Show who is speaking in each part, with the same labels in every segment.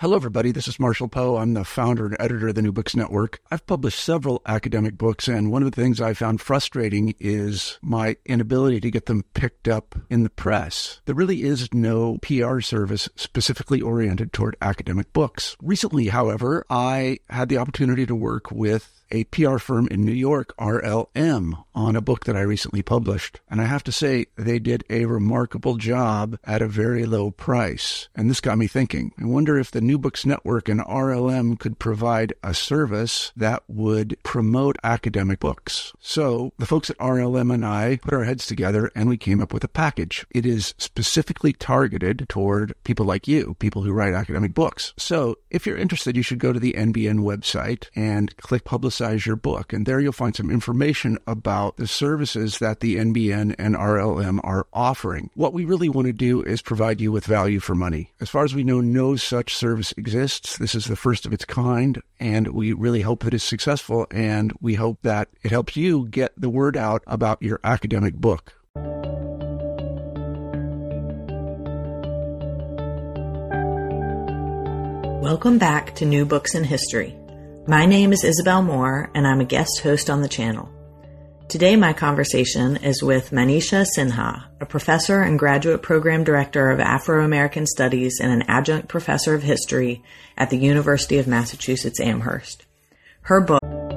Speaker 1: Hello, everybody. This is Marshall Poe. I'm the founder and editor of the New Books Network. I've published several academic books, and one of the things I found frustrating is my inability to get them picked up in the press. There really is no PR service specifically oriented toward academic books. Recently, however, I had the opportunity to work with a PR firm in New York, RLM, on a book that I recently published. And I have to say, they did a remarkable job at a very low price. And this got me thinking. I wonder if the New Books Network and RLM could provide a service that would promote academic books. So the folks at RLM and I put our heads together and we came up with a package. It is specifically targeted toward people like you, people who write academic books. So if you're interested, you should go to the NBN website and click Publicize Your Book. And there you'll find some information about the services that the NBN and RLM are offering. What we really want to do is provide you with value for money. As far as we know, no such service exists. This is the first of its kind, and we really hope that it's successful, and we hope that it helps you get the word out about your academic book.
Speaker 2: Welcome back to New Books in History. My name is Isabel Moore, and I'm a guest host on the channel. Today, my conversation is with Manisha Sinha, a professor and graduate program director of Afro-American Studies and an adjunct professor of history at the University of Massachusetts Amherst. Her book,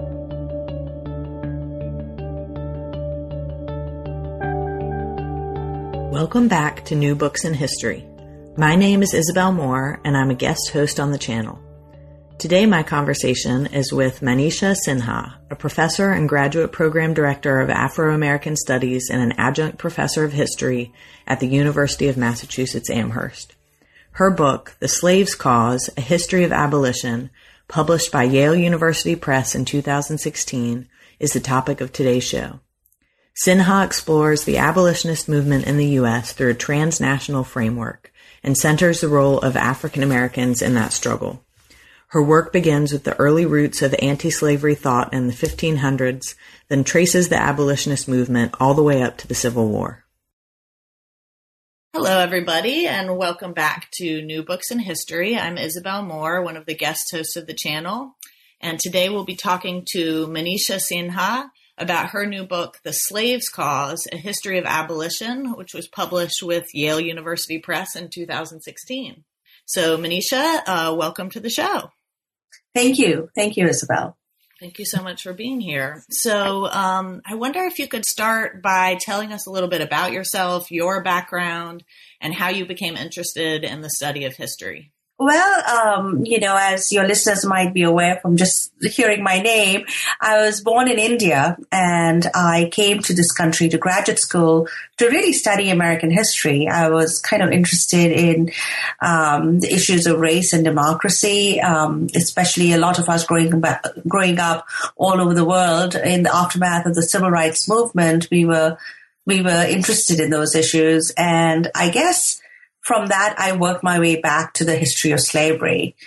Speaker 2: Welcome back to New Books in History. My name is Isabel Moore, and I'm a guest host on the channel. Today, my conversation is with Manisha Sinha, a professor and graduate program director of Afro-American Studies and an adjunct professor of history at the University of Massachusetts Amherst. Her book, The Slave's Cause, A History of Abolition, published by Yale University Press in 2016, is the topic of today's show. Sinha explores the abolitionist movement in the U.S. through a transnational framework and centers the role of African Americans in that struggle. Her work begins with the early roots of anti-slavery thought in the 1500s, then traces the abolitionist movement all the way up to the Civil War. Hello, everybody, and welcome back to New Books in History. I'm Isabel Moore, one of the guest hosts of the channel, and today we'll be talking to Manisha Sinha about her new book, The Slave's Cause, A History of Abolition, which was published with Yale University Press in 2016. So, Manisha, welcome to the show.
Speaker 3: Thank you. Thank you, Isabel.
Speaker 2: Thank you so much for being here. So I wonder if you could start by telling us a little bit about yourself, your background, and how you became interested in the study of history.
Speaker 3: Well, as your listeners might be aware from just hearing my name, I was born in India and I came to this country to graduate school to really study American history. I was kind of interested in the issues of race and democracy, especially a lot of us growing up all over the world in the aftermath of the civil rights movement. We were interested in those issues, and I guess from that, I worked my way back to the history of slavery.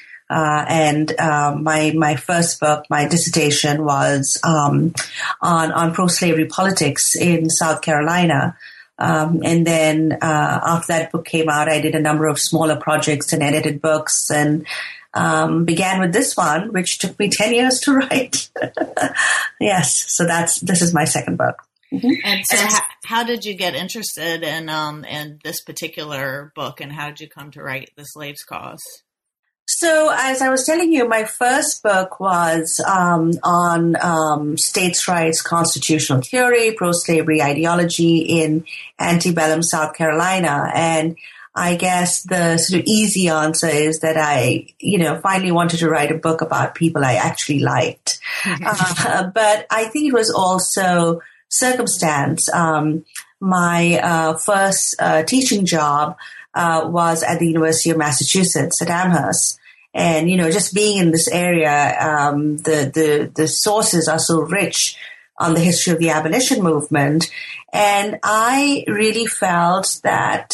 Speaker 3: My first book, my dissertation was on pro-slavery politics in South Carolina. And then after that book came out, I did a number of smaller projects and edited books, and began with this one, which took me 10 years to write. Yes, so this is my second book.
Speaker 2: Mm-hmm. And so how did you get interested in this particular book, and how did you come to write The Slave's Cause?
Speaker 3: So as I was telling you, my first book was on states' rights constitutional theory, pro-slavery ideology in antebellum South Carolina. And I guess the sort of easy answer is that I, finally wanted to write a book about people I actually liked. But I think it was also circumstance. My first teaching job was at the University of Massachusetts at Amherst. And, just being in this area, the sources are so rich on the history of the abolition movement. And I really felt that,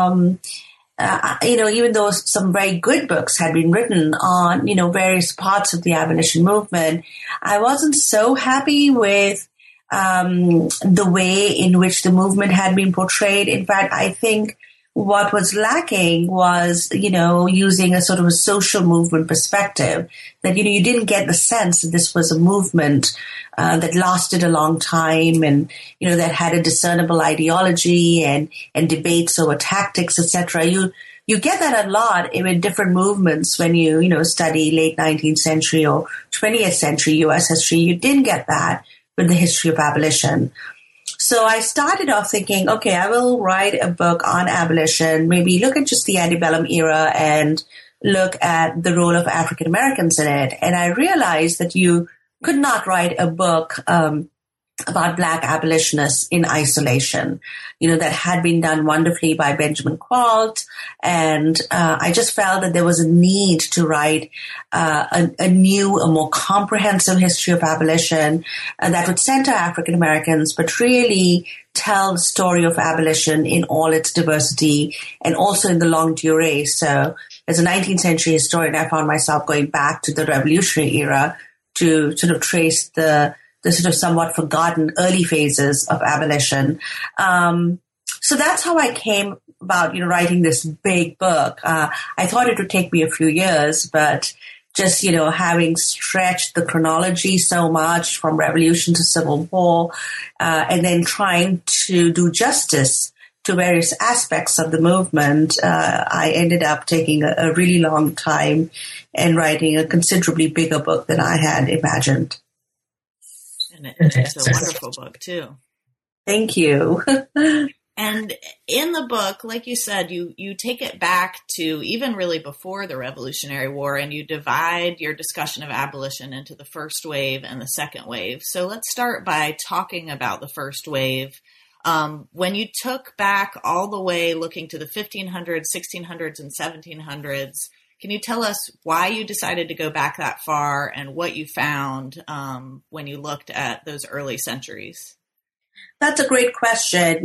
Speaker 3: even though some very good books had been written on, various parts of the abolition movement, I wasn't so happy with the way in which the movement had been portrayed. In fact, I think what was lacking was, using a sort of a social movement perspective, that, you didn't get the sense that this was a movement that lasted a long time and, that had a discernible ideology and debates over tactics, etc. You get that a lot in different movements when you study late 19th century or 20th century U.S. history. You didn't get that with the history of abolition. So I started off thinking, okay, I will write a book on abolition, maybe look at just the antebellum era and look at the role of African Americans in it. And I realized that you could not write a book about Black abolitionists in isolation. That had been done wonderfully by Benjamin Qualt. And I just felt that there was a need to write a more comprehensive history of abolition that would center African Americans, but really tell the story of abolition in all its diversity and also in the longue durée. So as a 19th century historian, I found myself going back to the Revolutionary era to sort of trace the sort of somewhat forgotten early phases of abolition. So that's how I came about, writing this big book. I thought it would take me a few years, but just, having stretched the chronology so much from Revolution to Civil War, and then trying to do justice to various aspects of the movement, I ended up taking a really long time and writing a considerably bigger book than I had imagined.
Speaker 2: And it's a wonderful book, too.
Speaker 3: Thank you.
Speaker 2: And in the book, like you said, you take it back to even really before the Revolutionary War, and you divide your discussion of abolition into the first wave and the second wave. So let's start by talking about the first wave. When you took back all the way looking to the 1500s, 1600s, and 1700s, can you tell us why you decided to go back that far and what you found when you looked at those early centuries?
Speaker 3: That's a great question.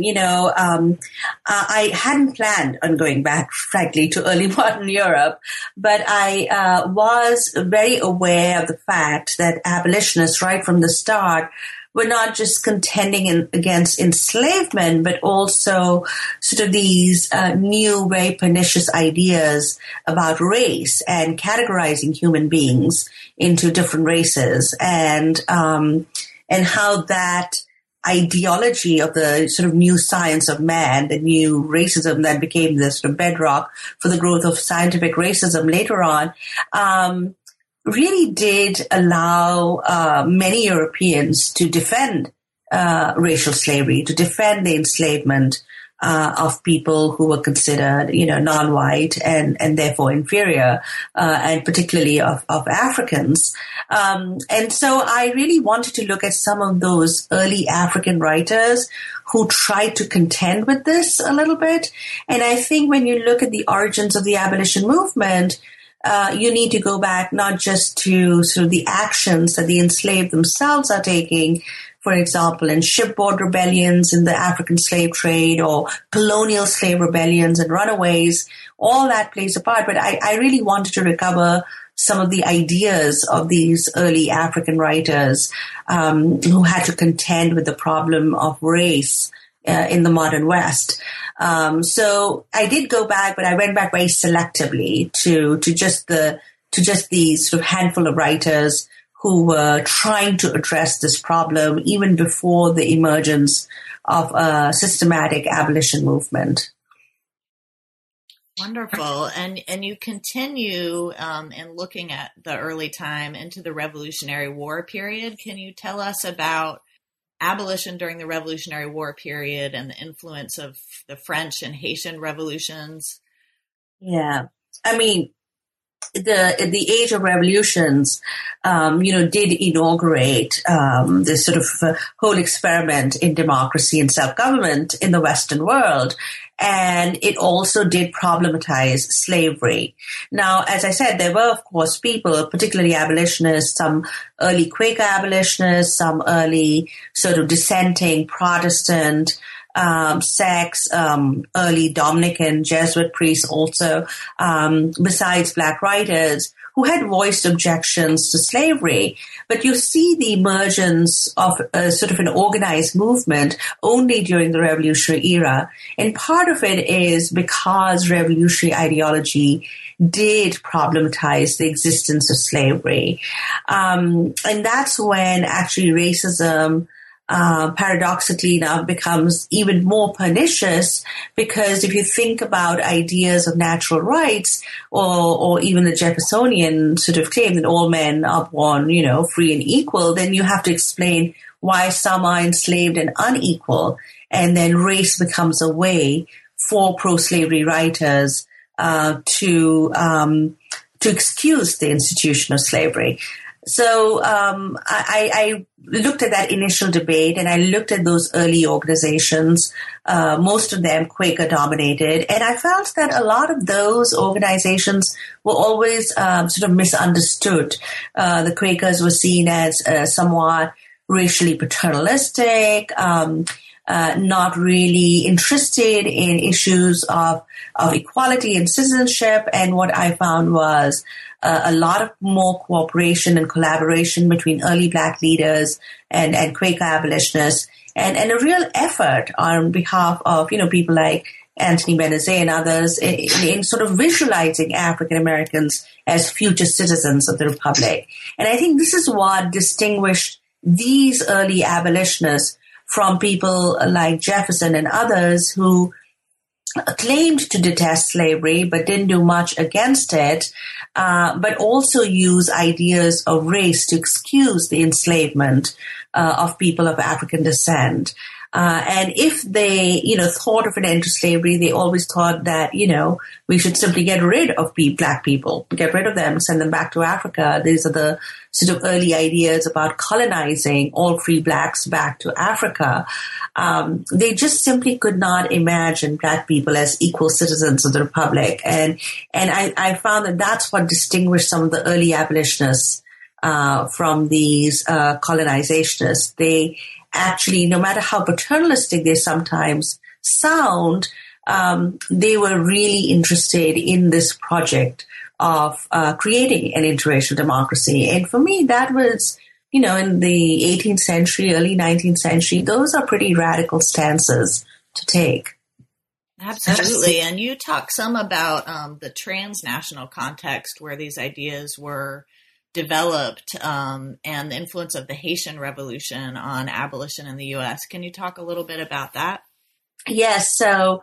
Speaker 3: I hadn't planned on going back, frankly, to early modern Europe, but I was very aware of the fact that abolitionists right from the start were not just contending against enslavement, but also sort of these new, very pernicious ideas about race and categorizing human beings into different races, and how that ideology of the sort of new science of man, the new racism that became the sort of bedrock for the growth of scientific racism later on, really did allow many Europeans to defend racial slavery, to defend the enslavement of people who were considered, non-white and therefore inferior, and particularly of Africans. And so I really wanted to look at some of those early African writers who tried to contend with this a little bit. And I think when you look at the origins of the abolition movement, you need to go back not just to sort of the actions that the enslaved themselves are taking, for example, in shipboard rebellions in the African slave trade or colonial slave rebellions and runaways. All that plays a part. But I really wanted to recover some of the ideas of these early African writers who had to contend with the problem of race in the modern West. So I did go back, but I went back very selectively to just the sort of handful of writers who were trying to address this problem even before the emergence of a systematic abolition movement.
Speaker 2: Wonderful. And you continue in looking at the early time into the Revolutionary War period. Can you tell us about abolition during the Revolutionary War period and the influence of the French and Haitian revolutions?
Speaker 3: Yeah. I mean, the age of revolutions, did inaugurate this sort of whole experiment in democracy and self-government in the Western world. And it also did problematize slavery. Now, as I said, there were, of course, people, particularly abolitionists, some early Quaker abolitionists, some early sort of dissenting Protestant sects, early Dominican Jesuit priests also, besides Black writers, who had voiced objections to slavery. But you see the emergence of sort of an organized movement only during the Revolutionary era. And part of it is because revolutionary ideology did problematize the existence of slavery. And that's when actually racism paradoxically enough becomes even more pernicious, because if you think about ideas of natural rights or even the Jeffersonian sort of claim that all men are born, free and equal, then you have to explain why some are enslaved and unequal. And then race becomes a way for pro-slavery writers to excuse the institution of slavery. So I looked at that initial debate, and I looked at those early organizations, most of them Quaker dominated, and I felt that a lot of those organizations were always sort of misunderstood. The Quakers were seen as somewhat racially paternalistic, not really interested in issues of equality and citizenship. And what I found was a lot of more cooperation and collaboration between early Black leaders and Quaker abolitionists, and a real effort on behalf of, people like Anthony Benezet and others in sort of visualizing African Americans as future citizens of the Republic. And I think this is what distinguished these early abolitionists from people like Jefferson and others who claimed to detest slavery but didn't do much against it, but also use ideas of race to excuse the enslavement of people of African descent. And if they, thought of an end to slavery, they always thought that, we should simply get rid of Black people, get rid of them, send them back to Africa. These are the sort of early ideas about colonizing all free Blacks back to Africa. They just simply could not imagine Black people as equal citizens of the Republic. And I found that that's what distinguished some of the early abolitionists from these colonizationists. They actually, no matter how paternalistic they sometimes sound, they were really interested in this project of creating an interracial democracy. And for me, that was, in the 18th century, early 19th century, those are pretty radical stances to take.
Speaker 2: Absolutely. And you talk some about the transnational context where these ideas were developed and the influence of the Haitian Revolution on abolition in the U.S. Can you talk a little bit about that?
Speaker 3: Yes. So,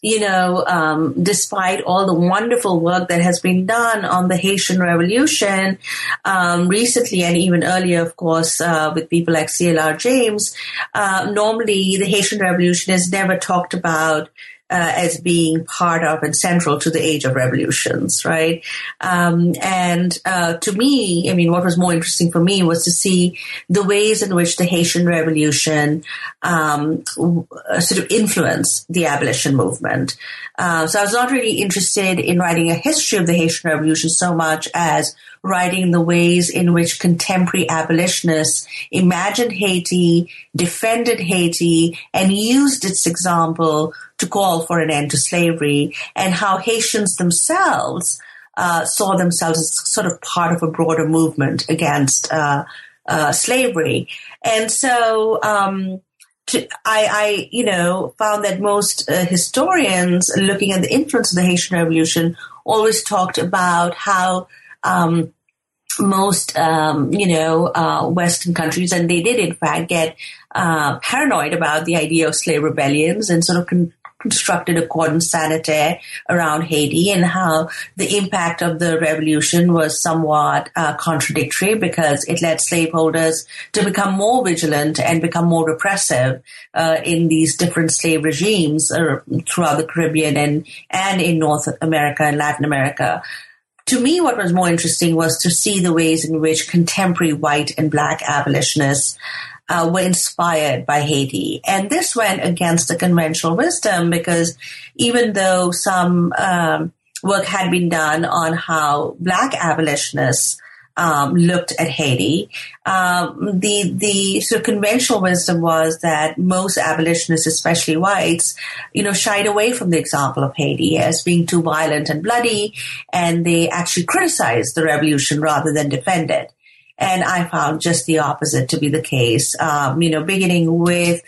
Speaker 3: despite all the wonderful work that has been done on the Haitian Revolution recently and even earlier, of course, with people like C.L.R. James, normally the Haitian Revolution is never talked about as being part of and central to the age of revolutions, right? And to me, what was more interesting for me was to see the ways in which the Haitian Revolution sort of influenced the abolition movement. So I was not really interested in writing a history of the Haitian Revolution so much as writing the ways in which contemporary abolitionists imagined Haiti, defended Haiti, and used its example to call for an end to slavery, and how Haitians themselves saw themselves as sort of part of a broader movement against slavery. And so I found that most historians looking at the influence of the Haitian Revolution always talked about how most, Western countries, and they did in fact get paranoid about the idea of slave rebellions and sort of constructed a cordon sanitaire around Haiti, and how the impact of the revolution was somewhat contradictory because it led slaveholders to become more vigilant and become more repressive in these different slave regimes throughout the Caribbean and in North America and Latin America. To me, what was more interesting was to see the ways in which contemporary white and Black abolitionists were inspired by Haiti. And this went against the conventional wisdom, because even though some work had been done on how Black abolitionists looked at Haiti. The sort of conventional wisdom was that most abolitionists, especially whites, shied away from the example of Haiti as being too violent and bloody, and they actually criticized the revolution rather than defend it. And I found just the opposite to be the case. Beginning with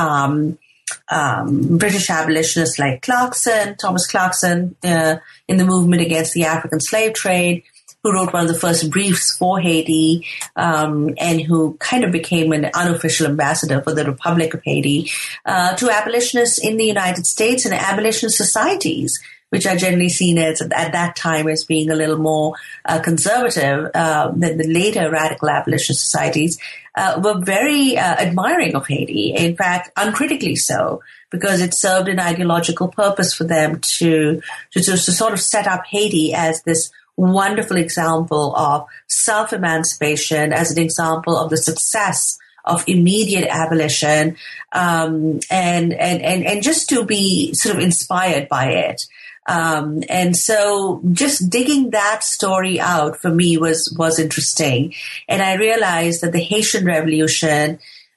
Speaker 3: British abolitionists like Thomas Clarkson, in the movement against the African slave trade, who wrote one of the first briefs for Haiti, and who kind of became an unofficial ambassador for the Republic of Haiti, to abolitionists in the United States and abolitionist societies, which are generally seen as, at that time, as being a little more conservative than the later radical abolitionist societies, were very admiring of Haiti. In fact, uncritically so, because it served an ideological purpose for them to sort of set up Haiti as this wonderful example of self-emancipation, as an example of the success of immediate abolition, and just to be sort of inspired by it. And so just digging that story out for me was interesting. And I realized that the Haitian Revolution,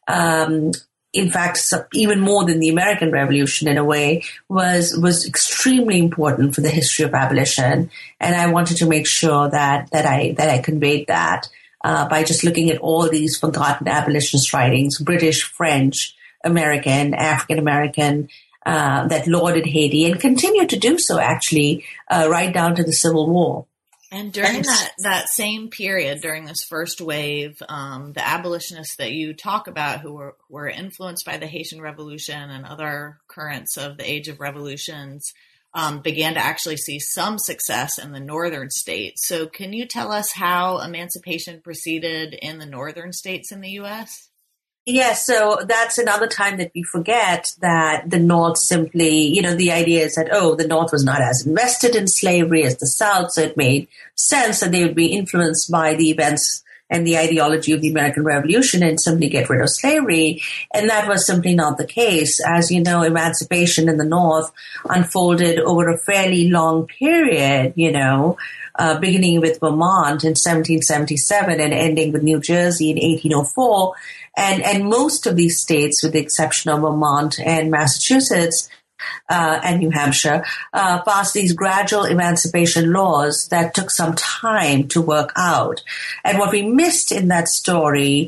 Speaker 3: in fact, even more than the American Revolution in a way, was extremely important for the history of abolition. And I wanted to make sure that I conveyed that, by just looking at all these forgotten abolitionist writings, British, French, American, African American, that lauded Haiti and continue to do so, actually, right down to the Civil War.
Speaker 2: And during that same period, during this first wave, the abolitionists that you talk about who were influenced by the Haitian Revolution and other currents of the Age of Revolutions began to actually see some success in the northern states. So can you tell us how emancipation proceeded in the northern states in the U.S.?
Speaker 3: Yes, so that's another time that we forget that the North simply, the idea is that, the North was not as invested in slavery as the South, so it made sense that they would be influenced by the events and the ideology of the American Revolution and simply get rid of slavery. And that was simply not the case. As you know, emancipation in the North unfolded over a fairly long period, beginning with Vermont in 1777 and ending with New Jersey in 1804. And most of these states, with the exception of Vermont and Massachusetts and New Hampshire, passed these gradual emancipation laws that took some time to work out. And what we missed in that story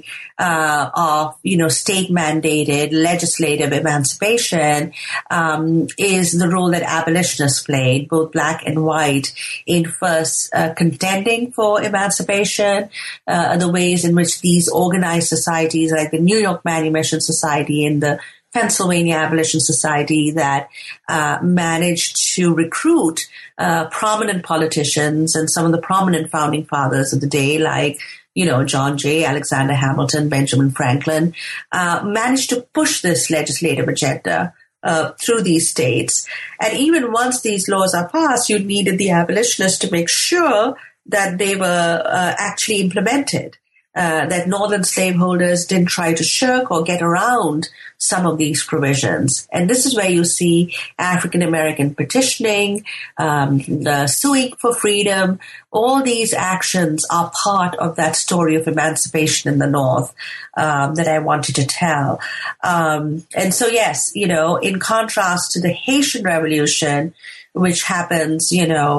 Speaker 3: of state-mandated legislative emancipation is the role that abolitionists played, both black and white, in first contending for emancipation, the ways in which these organized societies like the New York Manumission Society and the Pennsylvania Abolition Society that managed to recruit prominent politicians and some of the prominent founding fathers of the day, like John Jay, Alexander Hamilton, Benjamin Franklin, managed to push this legislative agenda through these states. And even once these laws are passed, you needed the abolitionists to make sure that they were actually implemented. That northern slaveholders didn't try to shirk or get around some of these provisions. And this is where you see African American petitioning, the suing for freedom. All these actions are part of that story of emancipation in the North that I wanted to tell. And so, yes, in contrast to the Haitian Revolution, which happens,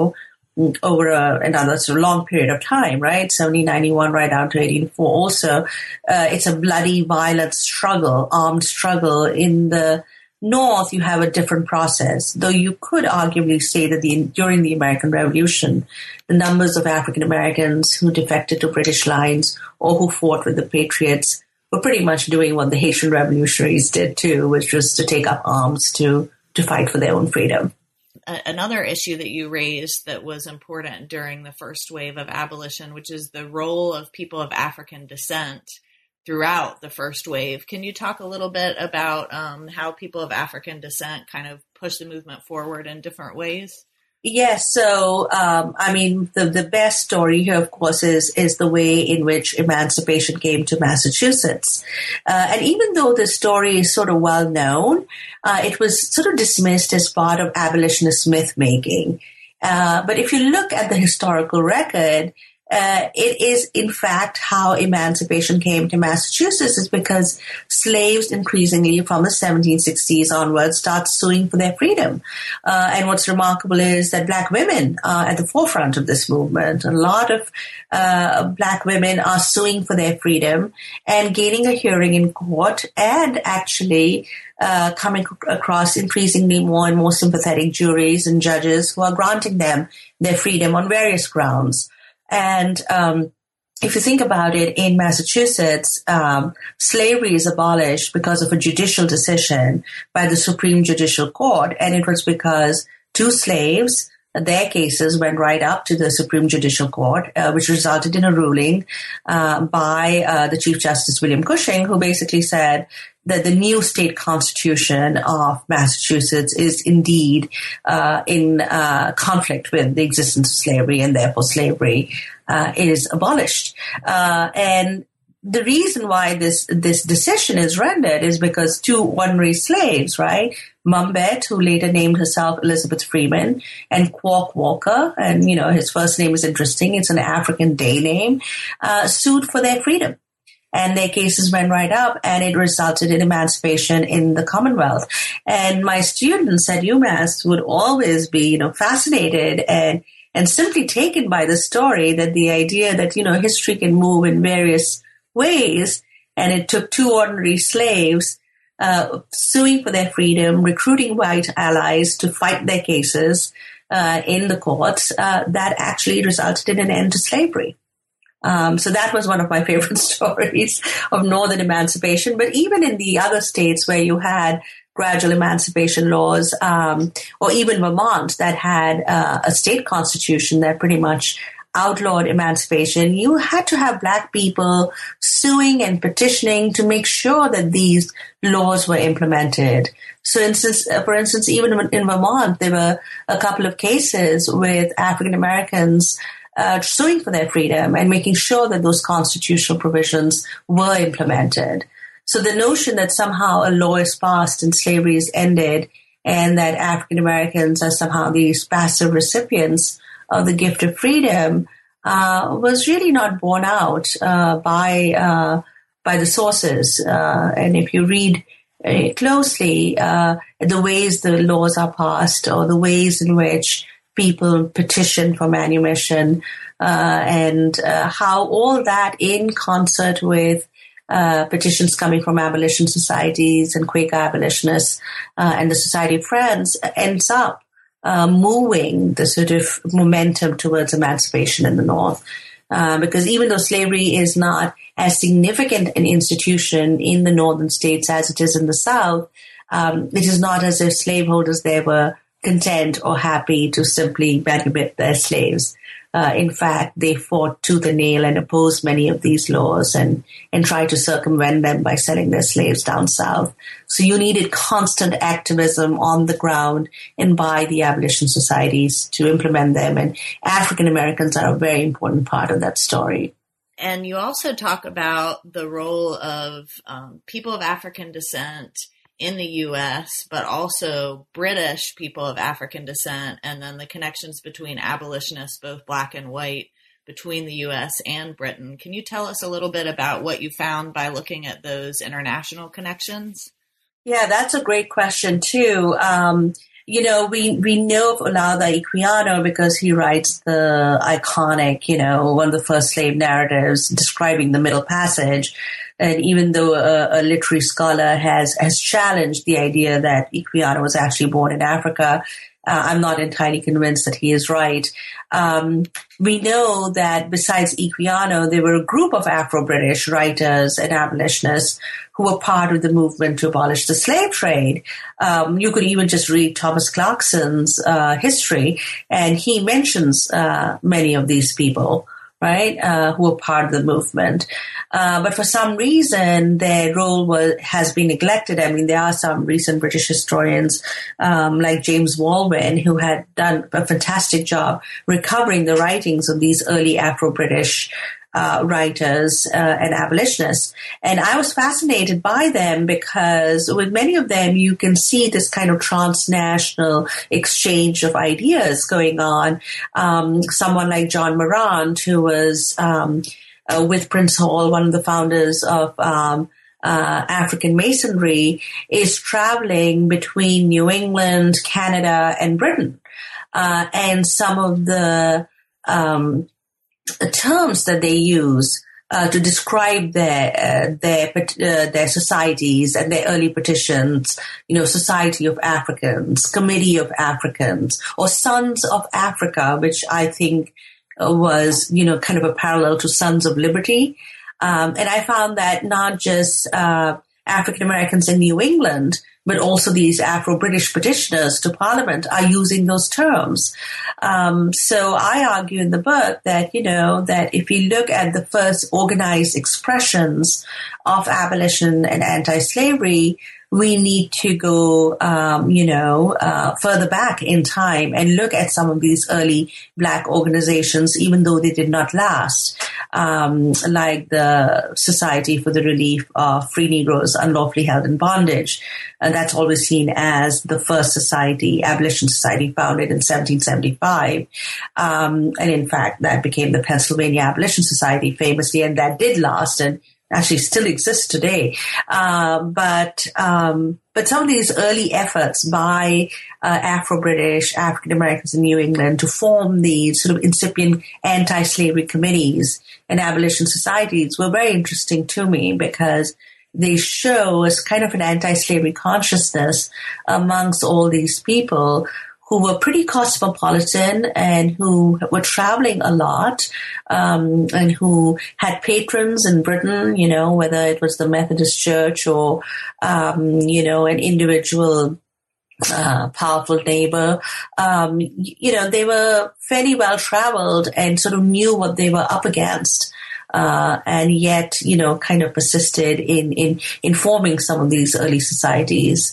Speaker 3: over another sort of long period of time, right? 1791 right down to 1804. Also, it's a bloody, violent struggle, armed struggle. In the North, you have a different process, though you could arguably say that during the American Revolution, the numbers of African Americans who defected to British lines or who fought with the Patriots were pretty much doing what the Haitian revolutionaries did too, which was to take up arms to fight for their own freedom.
Speaker 2: Another issue that you raised that was important during the first wave of abolition, which is the role of people of African descent throughout the first wave. Can you talk a little bit about how people of African descent kind of push the movement forward in different ways?
Speaker 3: Yes. So, the best story here, of course, is the way in which emancipation came to Massachusetts. And even though the story is sort of well known, it was sort of dismissed as part of abolitionist myth making. But if you look at the historical record, it is, in fact, how emancipation came to Massachusetts, is because slaves increasingly from the 1760s onwards start suing for their freedom. And what's remarkable is that Black women are at the forefront of this movement. A lot of Black women are suing for their freedom and gaining a hearing in court, and actually coming across increasingly more and more sympathetic juries and judges who are granting them their freedom on various grounds. And if you think about it, in Massachusetts, slavery is abolished because of a judicial decision by the Supreme Judicial Court, and it was because two slaves, their cases went right up to the Supreme Judicial Court, which resulted in a ruling by the Chief Justice William Cushing, who basically said that the new state constitution of Massachusetts is indeed in conflict with the existence of slavery, and therefore slavery is abolished. And the reason why this decision is rendered is because two ornery slaves, right, Mumbet, who later named herself Elizabeth Freeman, and Quogue Walker, and his first name is interesting, it's an African day name, sued for their freedom. And their cases went right up, and it resulted in emancipation in the Commonwealth. And my students at UMass would always be, fascinated and simply taken by the story, that the idea that, history can move in various ways. And it took two ordinary slaves suing for their freedom, recruiting white allies to fight their cases in the courts, that actually resulted in an end to slavery. So that was one of my favorite stories of Northern emancipation. But even in the other states where you had gradual emancipation laws, or even Vermont that had a state constitution that pretty much outlawed emancipation, you had to have Black people suing and petitioning to make sure that these laws were implemented. So, for instance, even in Vermont, there were a couple of cases with African Americans suing for their freedom and making sure that those constitutional provisions were implemented. So the notion that somehow a law is passed and slavery is ended, and that African Americans are somehow these passive recipients of the gift of freedom, was really not borne out by the sources. And if you read closely the ways the laws are passed, or the ways in which people petition for manumission, and how all that, in concert with petitions coming from abolition societies and Quaker abolitionists and the Society of Friends, ends up moving the sort of momentum towards emancipation in the North. Because even though slavery is not as significant an institution in the northern states as it is in the South, it is not as if slaveholders there were content or happy to simply manumit their slaves. In fact, they fought tooth and nail and opposed many of these laws and tried to circumvent them by selling their slaves down south. So you needed constant activism on the ground and by the abolition societies to implement them. And African Americans are a very important part of that story.
Speaker 2: And you also talk about the role of people of African descent in the U.S., but also British people of African descent, and then the connections between abolitionists, both Black and white, between the U.S. and Britain. Can you tell us a little bit about what you found by looking at those international connections?
Speaker 3: Yeah, that's a great question, too. We know of Olaudah Equiano because he writes the iconic, one of the first slave narratives describing the Middle Passage. And even though a literary scholar has challenged the idea that Equiano was actually born in Africa, I'm not entirely convinced that he is right. We know that besides Equiano, there were a group of Afro-British writers and abolitionists who were part of the movement to abolish the slave trade. You could even just read Thomas Clarkson's history, and he mentions many of these people, right, who were part of the movement. But for some reason, their role has been neglected. I mean, there are some recent British historians, like James Baldwin, who had done a fantastic job recovering the writings of these early Afro-British writers and abolitionists. And I was fascinated by them because with many of them, you can see this kind of transnational exchange of ideas going on. Someone like John Morant, who was with Prince Hall, one of the founders of African Masonry, is traveling between New England, Canada, and Britain. And some of the terms that they use to describe their societies and their early petitions, Society of Africans, Committee of Africans, or Sons of Africa, which I think was, kind of a parallel to Sons of Liberty. And I found that not just African Americans in New England, but also these Afro-British petitioners to Parliament are using those terms. So I argue in the book that, that if you look at the first organized expressions of abolition and anti-slavery, we need to go, further back in time and look at some of these early Black organizations, even though they did not last, like the Society for the Relief of Free Negroes Unlawfully Held in Bondage. And that's always seen as the first society, abolition society, founded in 1775. And in fact, that became the Pennsylvania Abolition Society famously, and that did last and actually still exists today. But some of these early efforts by Afro-British, African-Americans in New England to form these sort of incipient anti-slavery committees and abolition societies were very interesting to me because they show as kind of an anti-slavery consciousness amongst all these people who were pretty cosmopolitan and who were traveling a lot, and who had patrons in Britain, whether it was the Methodist Church or, an individual powerful neighbor. They were fairly well traveled and sort of knew what they were up against. And yet, kind of persisted in forming some of these early societies.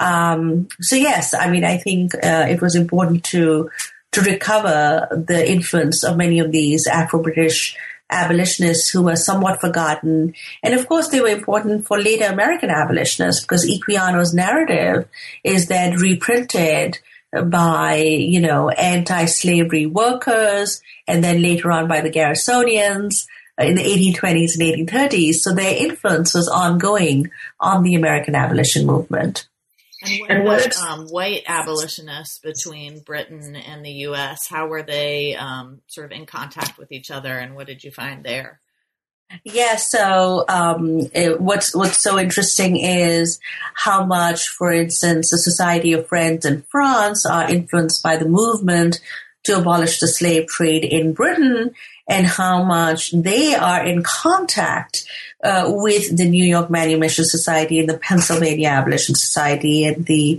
Speaker 3: So yes, I think it was important to recover the influence of many of these Afro-British abolitionists who were somewhat forgotten. And of course, they were important for later American abolitionists because Equiano's narrative is then reprinted by, anti-slavery workers and then later on by the Garrisonians in the 1820s and 1830s. So their influence was ongoing on the American abolition movement.
Speaker 2: And what white abolitionists between Britain and the U.S., how were they sort of in contact with each other, and what did you find there?
Speaker 3: Yeah, so what's so interesting is how much, for instance, the Society of Friends in France are influenced by the movement to abolish the slave trade in Britain, and how much they are in contact with the New York Manumission Society and the Pennsylvania Abolition Society and the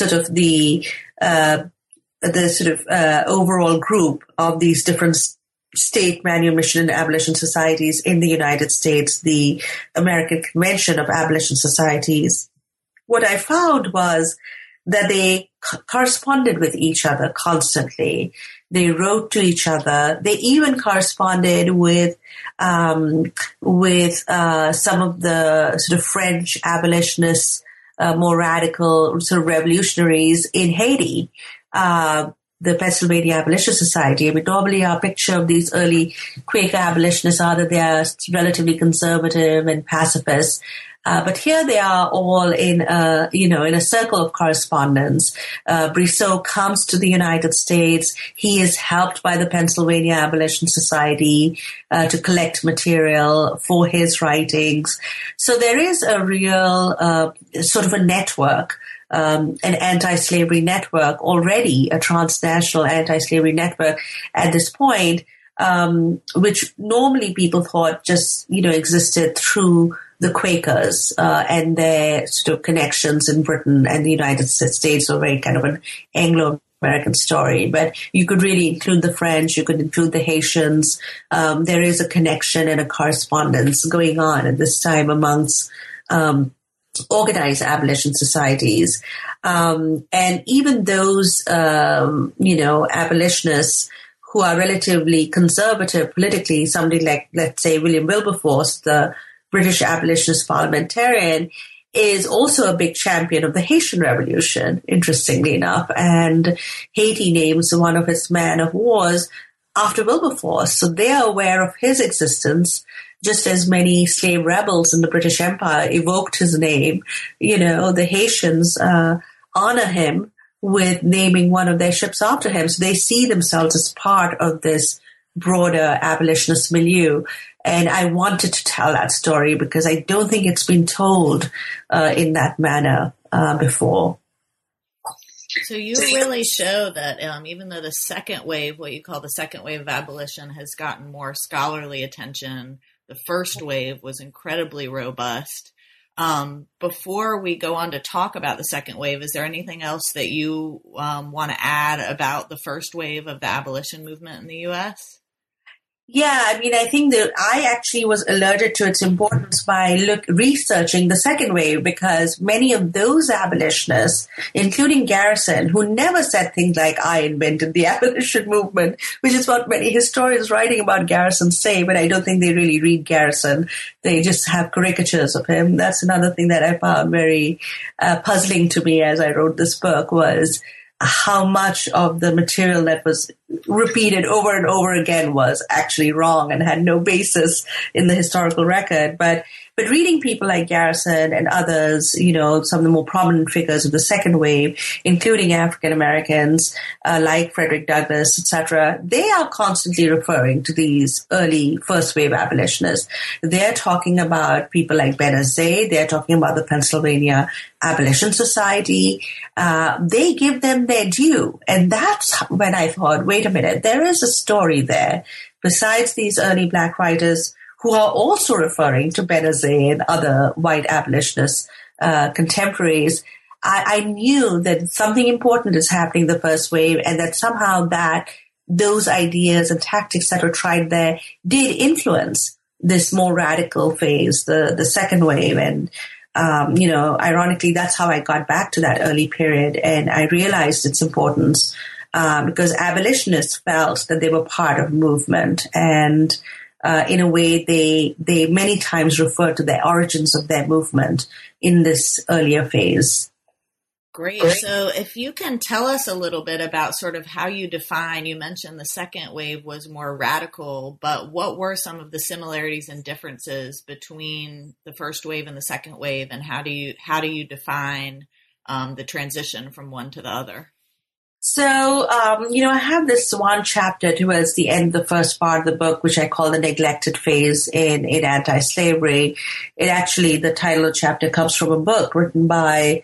Speaker 3: overall group of these different state manumission and abolition societies in the United States, the American Convention of Abolition Societies. What I found was that they corresponded with each other constantly. They wrote to each other. They even corresponded with some of the sort of French abolitionists, more radical sort of revolutionaries in Haiti. The Pennsylvania Abolition Society. Normally our picture of these early Quaker abolitionists are that they are relatively conservative and pacifist. But here they are all in a circle of correspondence. Brissot comes to the United States. He is helped by the Pennsylvania Abolition Society to collect material for his writings. So there is a real sort of a network, an anti-slavery network already, a transnational anti-slavery network at this point, which normally people thought just, existed through the Quakers and their sort of connections in Britain and the United States were very kind of an Anglo-American story. But you could really include the French, you could include the Haitians. There is a connection and a correspondence going on at this time amongst organized abolition societies. And even those, abolitionists who are relatively conservative politically, somebody like, let's say, William Wilberforce, the British abolitionist parliamentarian, is also a big champion of the Haitian Revolution, interestingly enough. And Haiti names one of its man of wars after Wilberforce. So they are aware of his existence, just as many slave rebels in the British Empire evoked his name. The Haitians honor him with naming one of their ships after him. So they see themselves as part of this broader abolitionist milieu. And I wanted to tell that story because I don't think it's been told in that manner before.
Speaker 2: So you really show that even though the second wave, what you call the second wave of abolition, has gotten more scholarly attention, the first wave was incredibly robust. Before we go on to talk about the second wave, is there anything else that you want to add about the first wave of the abolition movement in the U.S.?
Speaker 3: Yeah, I think that I actually was alerted to its importance by researching the second wave, because many of those abolitionists, including Garrison, who never said things like, I invented the abolition movement, which is what many historians writing about Garrison say, but I don't think they really read Garrison. They just have caricatures of him. That's another thing that I found very puzzling to me as I wrote this book, was how much of the material that was repeated over and over again was actually wrong and had no basis in the historical record. But reading people like Garrison and others, some of the more prominent figures of the second wave, including African Americans like Frederick Douglass, etc., they are constantly referring to these early first wave abolitionists. They're talking about people like Benazet. They're talking about the Pennsylvania Abolition Society. They give them their due. And that's when I thought, wait a minute, there is a story there. Besides these early Black writers who are also referring to Benazet and other white abolitionists, contemporaries, I knew that something important is happening in the first wave, and that somehow those ideas and tactics that were tried there did influence this more radical phase, the second wave. And ironically, that's how I got back to that early period, and I realized its importance because abolitionists felt that they were part of a movement, and in a way, they many times refer to the origins of their movement in this earlier phase.
Speaker 2: Great. So if you can tell us a little bit about sort of how you mentioned the second wave was more radical, but what were some of the similarities and differences between the first wave and the second wave, and how do you define the transition from one to the other?
Speaker 3: So, I have this one chapter towards the end of the first part of the book, which I call the neglected phase in anti-slavery. The title of the chapter comes from a book written by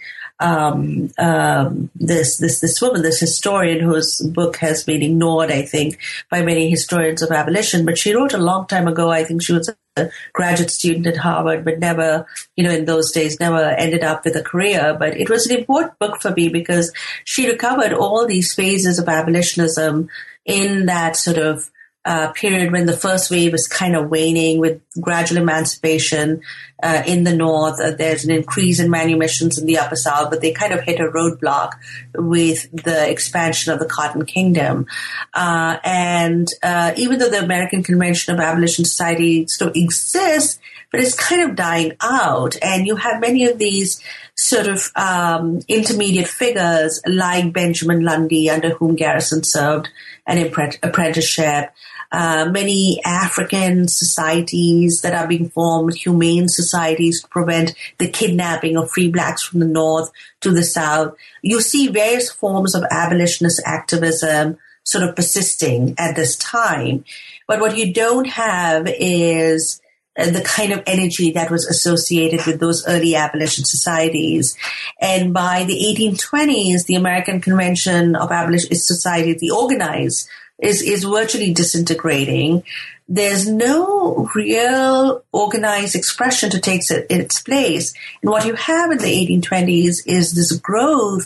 Speaker 3: this woman, this historian whose book has been ignored, I think, by many historians of abolition. But she wrote a long time ago. I think she was a graduate student at Harvard, but never, in those days, never ended up with a career. But it was an important book for me because she recovered all these phases of abolitionism in that sort of period when the first wave is kind of waning with gradual emancipation in the North. There's an increase in manumissions in the Upper South, but they kind of hit a roadblock with the expansion of the Cotton Kingdom. And even though the American Convention of Abolition Society still exists, but it's kind of dying out. And you have many of these sort of intermediate figures like Benjamin Lundy, under whom Garrison served an apprenticeship. Many African societies that are being formed, humane societies to prevent the kidnapping of free blacks from the North to the South. You see various forms of abolitionist activism sort of persisting at this time. But what you don't have is the kind of energy that was associated with those early abolition societies. And by the 1820s, the American Convention of Abolition Society, the organized, is virtually disintegrating. There's no real organized expression to take its place. And what you have in the 1820s is this growth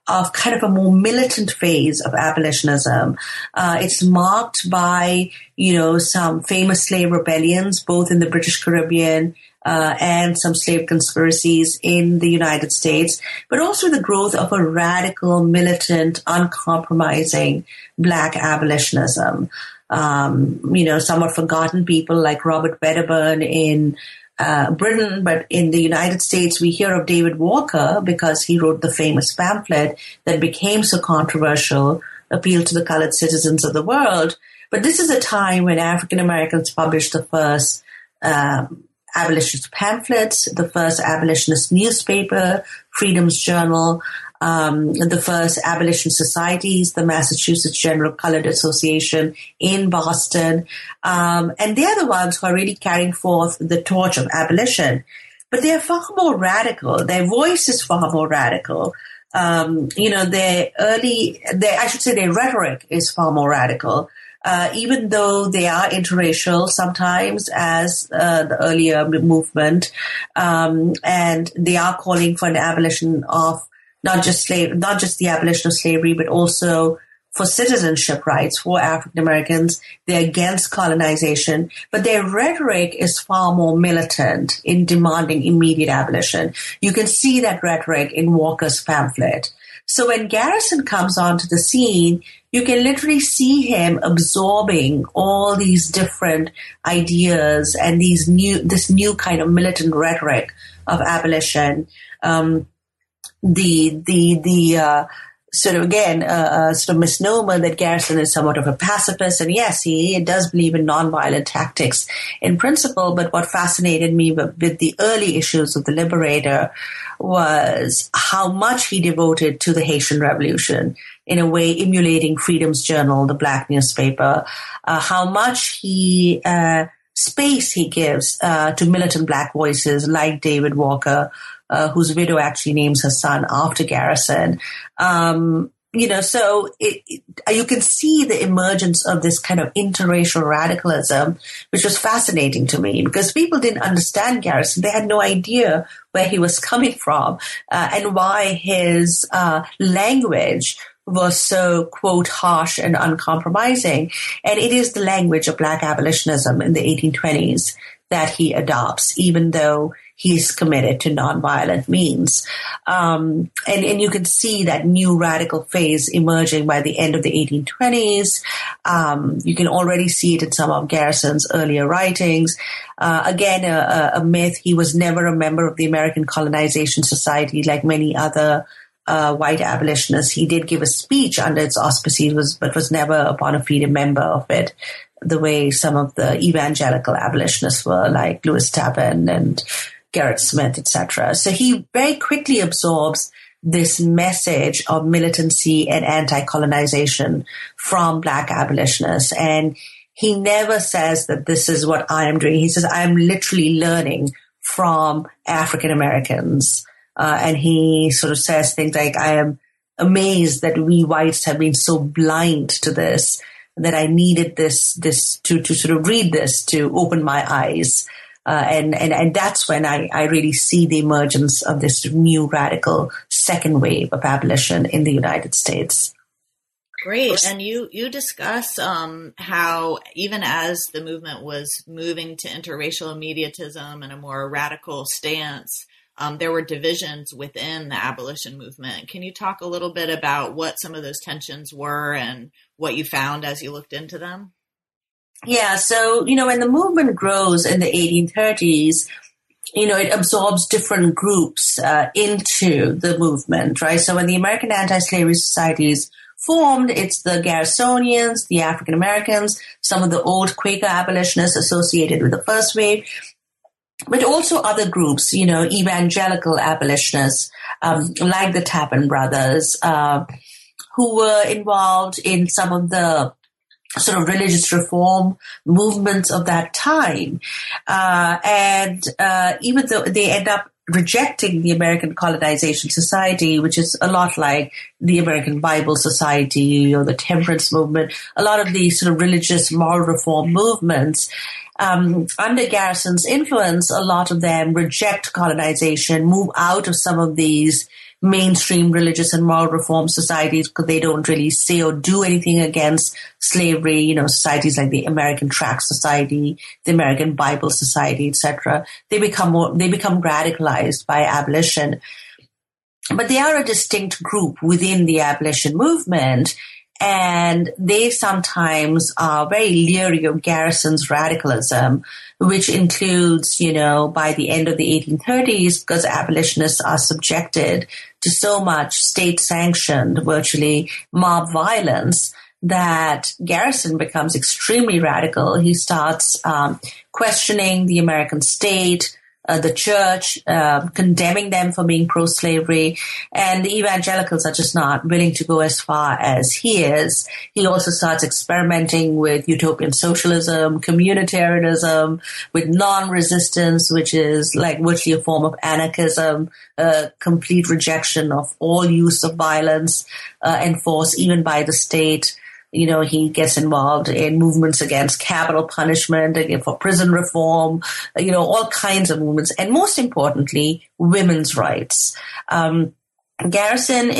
Speaker 3: of kind of a more militant phase of abolitionism. It's marked by, some famous slave rebellions, both in the British Caribbean and some slave conspiracies in the United States, but also the growth of a radical, militant, uncompromising Black abolitionism. Somewhat forgotten people like Robert Wedderburn in Britain, but in the United States, we hear of David Walker because he wrote the famous pamphlet that became so controversial, Appeal to the Colored Citizens of the World. But this is a time when African Americans published the first abolitionist pamphlets, the first abolitionist newspaper, Freedom's Journal, the first abolition societies, the Massachusetts General Colored Association in Boston. And they're the ones who are really carrying forth the torch of abolition. But they're far more radical. Their voice is far more radical. Their rhetoric is far more radical. Even though they are interracial sometimes as the earlier movement, and they are calling for an abolition of not just the abolition of slavery, but also for citizenship rights for African Americans. They're against colonization, but their rhetoric is far more militant in demanding immediate abolition. You can see that rhetoric in Walker's pamphlet. So when Garrison comes onto the scene, you can literally see him absorbing all these different ideas and this new kind of militant rhetoric of abolition. Sort of misnomer that Garrison is somewhat of a pacifist. And yes, he does believe in nonviolent tactics in principle. But what fascinated me with the early issues of The Liberator was how much he devoted to the Haitian Revolution, in a way emulating Freedom's Journal, the Black newspaper, how much space he gives to militant Black voices like David Walker, whose widow actually names her son after Garrison. So you can see the emergence of this kind of interracial radicalism, which was fascinating to me because people didn't understand Garrison. They had no idea where he was coming from and why his language was so, quote, harsh and uncompromising. And it is the language of Black abolitionism in the 1820s that he adopts, even though he's committed to nonviolent means. And you can see that new radical phase emerging by the end of the 1820s. You can already see it in some of Garrison's earlier writings. Again, a myth. He was never a member of the American Colonization Society like many other white abolitionists. He did give a speech under its auspices, but was never a bona fide member of it, the way some of the evangelical abolitionists were, like Lewis Tappan and Gerrit Smith, etc. So he very quickly absorbs this message of militancy and anti-colonization from Black abolitionists. And he never says that this is what I am doing. He says, I am literally learning from African Americans. And he sort of says things like, I am amazed that we whites have been so blind to this, that I needed this to sort of read this to open my eyes. And that's when I really see the emergence of this new radical second wave of abolition in the United States.
Speaker 2: Great. And you discuss how even as the movement was moving to interracial immediatism and a more radical stance, there were divisions within the abolition movement. Can you talk a little bit about what some of those tensions were and what you found as you looked into them?
Speaker 3: Yeah, so, when the movement grows in the 1830s, it absorbs different groups into the movement, right? So when the American Anti-Slavery Societies formed, it's the Garrisonians, the African Americans, some of the old Quaker abolitionists associated with the first wave, but also other groups, evangelical abolitionists, like the Tappan brothers, who were involved in some of the sort of religious reform movements of that time. And even though they end up rejecting the American Colonization Society, which is a lot like the American Bible Society or the temperance movement, a lot of these sort of religious moral reform movements, under Garrison's influence, a lot of them reject colonization, move out of some of these mainstream religious and moral reform societies because they don't really say or do anything against slavery. You know, societies like the American Tract Society, the American Bible Society, etc. They become radicalized by abolition. But they are a distinct group within the abolition movement, and they sometimes are very leery of Garrison's radicalism, which includes, you know, by the end of the 1830s, because abolitionists are subjected to so much state-sanctioned, virtually mob violence, that Garrison becomes extremely radical. He starts questioning the American state, the church, condemning them for being pro-slavery, and the evangelicals are just not willing to go as far as he is. He also starts experimenting with utopian socialism, communitarianism, with non-resistance, which is like virtually a form of anarchism, complete rejection of all use of violence and force, even by the state. You know, he gets involved in movements against capital punishment, for prison reform, you know, all kinds of movements. And most importantly, women's rights. Garrison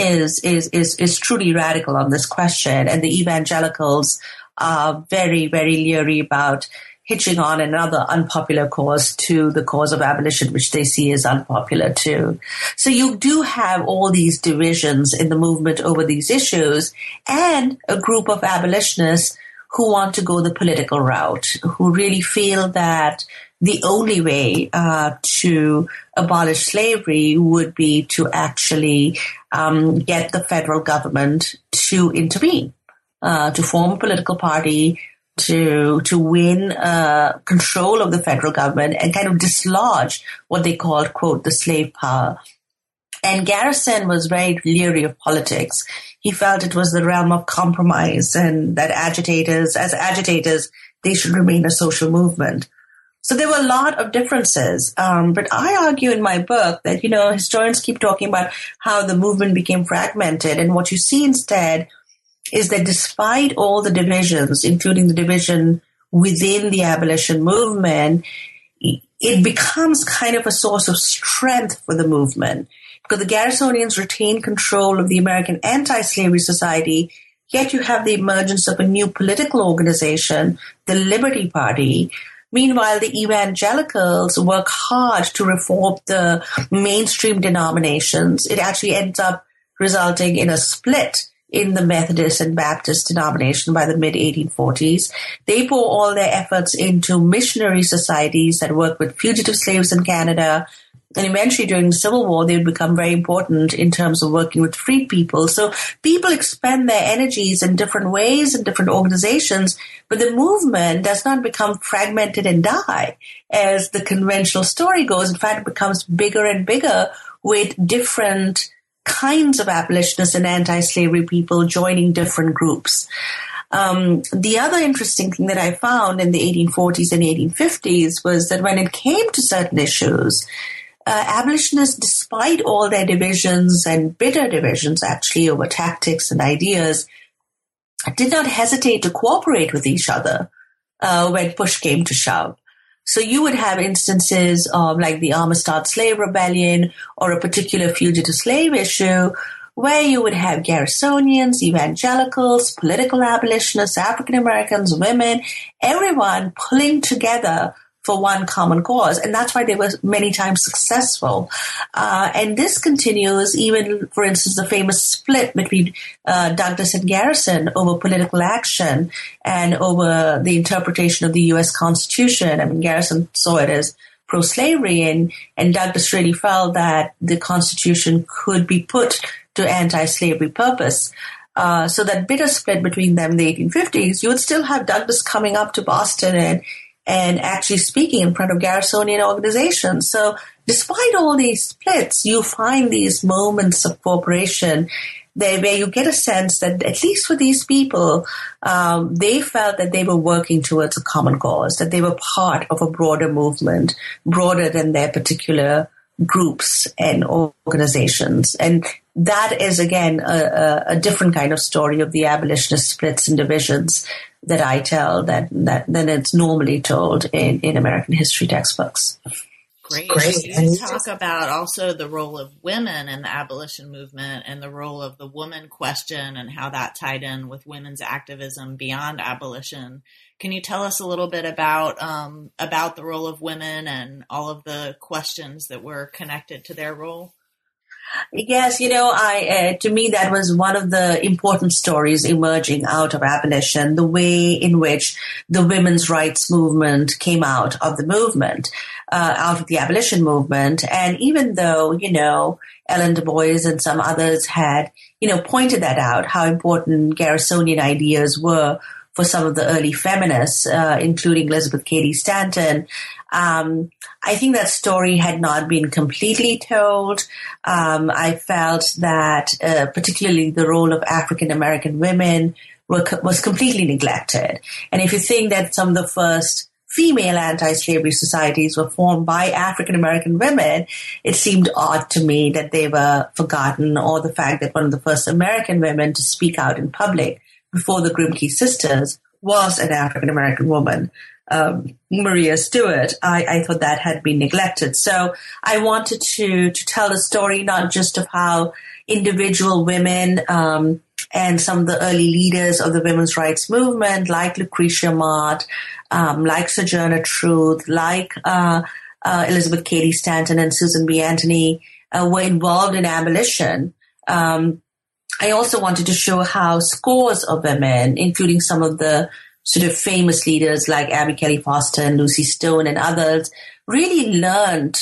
Speaker 3: is truly radical on this question, and the evangelicals are very, very leery about hitching on another unpopular cause to the cause of abolition, which they see as unpopular too. So you do have all these divisions in the movement over these issues, and a group of abolitionists who want to go the political route, who really feel that the only way to abolish slavery would be to actually get the federal government to intervene, to form a political party, to win control of the federal government and kind of dislodge what they called, quote, the slave power. And Garrison was very leery of politics. He felt it was the realm of compromise, and that agitators, they should remain a social movement. So there were a lot of differences. But I argue in my book that, you know, historians keep talking about how the movement became fragmented, and what you see instead is that despite all the divisions, including the division within the abolition movement, it becomes kind of a source of strength for the movement, because the Garrisonians retain control of the American Anti-Slavery Society, yet you have the emergence of a new political organization, the Liberty Party. Meanwhile, the evangelicals work hard to reform the mainstream denominations. It actually ends up resulting in a split in the Methodist and Baptist denomination by the mid-1840s. They pour all their efforts into missionary societies that work with fugitive slaves in Canada. And eventually during the Civil War, they would become very important in terms of working with freed people. So people expend their energies in different ways in different organizations, but the movement does not become fragmented and die, as the conventional story goes. In fact, it becomes bigger and bigger with different kinds of abolitionists and anti-slavery people joining different groups. The other interesting thing that I found in the 1840s and 1850s was that when it came to certain issues, abolitionists, despite all their divisions and bitter divisions actually over tactics and ideas, did not hesitate to cooperate with each other when push came to shove. So you would have instances of like the Amistad Slave Rebellion or a particular fugitive slave issue where you would have Garrisonians, evangelicals, political abolitionists, African Americans, women, everyone pulling together for one common cause. And that's why they were many times successful. And this continues even, for instance, the famous split between Douglas and Garrison over political action and over the interpretation of the U.S. Constitution. I mean, Garrison saw it as pro-slavery, and Douglas really felt that the Constitution could be put to anti-slavery purpose. So that bitter split between them in the 1850s, you would still have Douglas coming up to Boston and actually speaking in front of Garrisonian organizations. So despite all these splits, you find these moments of cooperation where you get a sense that at least for these people, they felt that they were working towards a common cause, that they were part of a broader movement, broader than their particular groups and organizations. And that is, again, a different kind of story of the abolitionist splits and divisions that I than it's normally told in American history textbooks.
Speaker 2: Great. You talk about also the role of women in the abolition movement and the role of the woman question and how that tied in with women's activism beyond abolition. Can you tell us a little bit about the role of women and all of the questions that were connected to their role?
Speaker 3: Yes, to me, that was one of the important stories emerging out of abolition, the way in which the women's rights movement came out of the movement, out of the abolition movement. And even though, Ellen Du Bois and some others had, pointed that out, how important Garrisonian ideas were for some of the early feminists, including Elizabeth Cady Stanton, I think that story had not been completely told. I felt that particularly the role of African American women was completely neglected. And if you think that some of the first female anti-slavery societies were formed by African American women, it seemed odd to me that they were forgotten, or the fact that one of the first American women to speak out in public before the Grimke sisters was an African American woman. Maria Stewart, I thought that had been neglected. So I wanted to tell the story not just of how individual women and some of the early leaders of the women's rights movement, like Lucretia Mott, like Sojourner Truth, like Elizabeth Cady Stanton and Susan B. Anthony, were involved in abolition. I also wanted to show how scores of women, including some of the sort of famous leaders like Abby Kelly Foster and Lucy Stone and others, really learned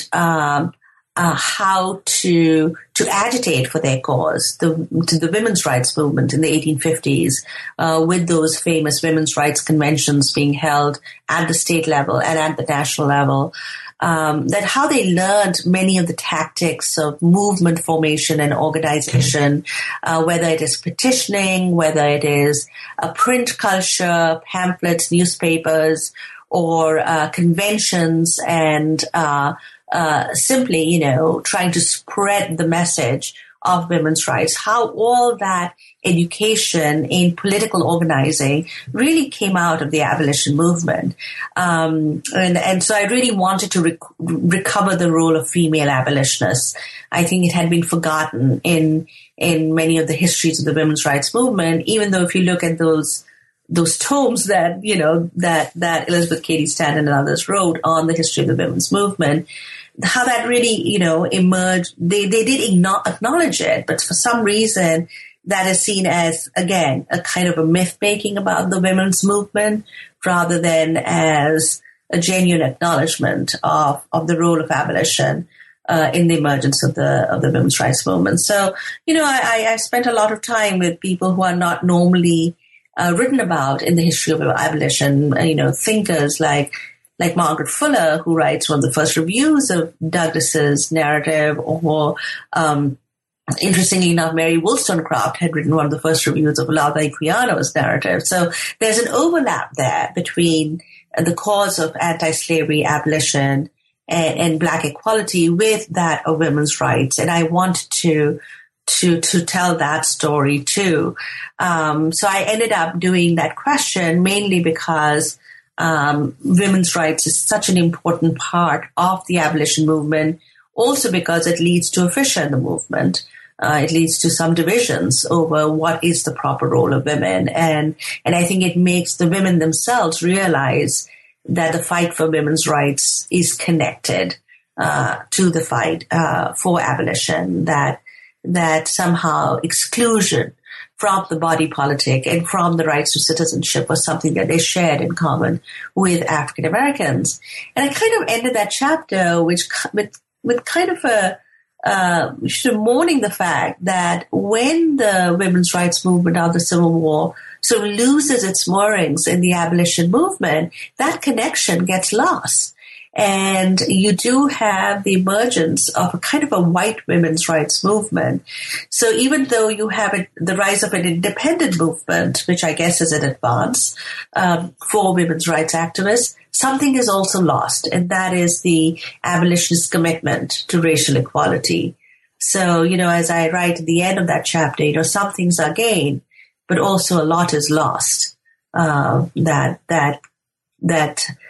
Speaker 3: how to agitate for their cause, to the women's rights movement in the 1850s, with those famous women's rights conventions being held at the state level and at the national level. That how they learned many of the tactics of movement formation and organization, whether it is petitioning, whether it is a print culture, pamphlets, newspapers, or conventions, and simply, trying to spread the message of women's rights, how all that education in political organizing really came out of the abolition movement. And so I really wanted to recover the role of female abolitionists. I think it had been forgotten in many of the histories of the women's rights movement, even though if you look at those tomes that, that Elizabeth Cady Stanton and others wrote on the history of the women's movement, how that really, emerged. They did acknowledge it, but for some reason that is seen as, again, a kind of a myth-making about the women's movement rather than as a genuine acknowledgement of the role of abolition in the emergence of the women's rights movement. So, I spent a lot of time with people who are not normally written about in the history of abolition, thinkers like Margaret Fuller, who writes one of the first reviews of Douglas's narrative, or interestingly enough, Mary Wollstonecraft had written one of the first reviews of Olaudah Equiano's narrative. So there's an overlap there between the cause of anti-slavery abolition and Black equality with that of women's rights. And I wanted to tell that story too. So I ended up doing that question mainly because women's rights is such an important part of the abolition movement, also because it leads to a fissure in the movement. It leads to some divisions over what is the proper role of women. And I think it makes the women themselves realize that the fight for women's rights is connected to the fight for abolition, that somehow exclusion from the body politic and from the rights to citizenship was something that they shared in common with African Americans. And I kind of ended that chapter with kind of a sort of mourning the fact that when the women's rights movement of the Civil War sort of loses its moorings in the abolition movement, that connection gets lost. And you do have the emergence of a kind of a white women's rights movement. So even though you have the rise of an independent movement, which I guess is an advance for women's rights activists, something is also lost, and that is the abolitionist commitment to racial equality. So, as I write at the end of that chapter, some things are gained, but also a lot is lost. That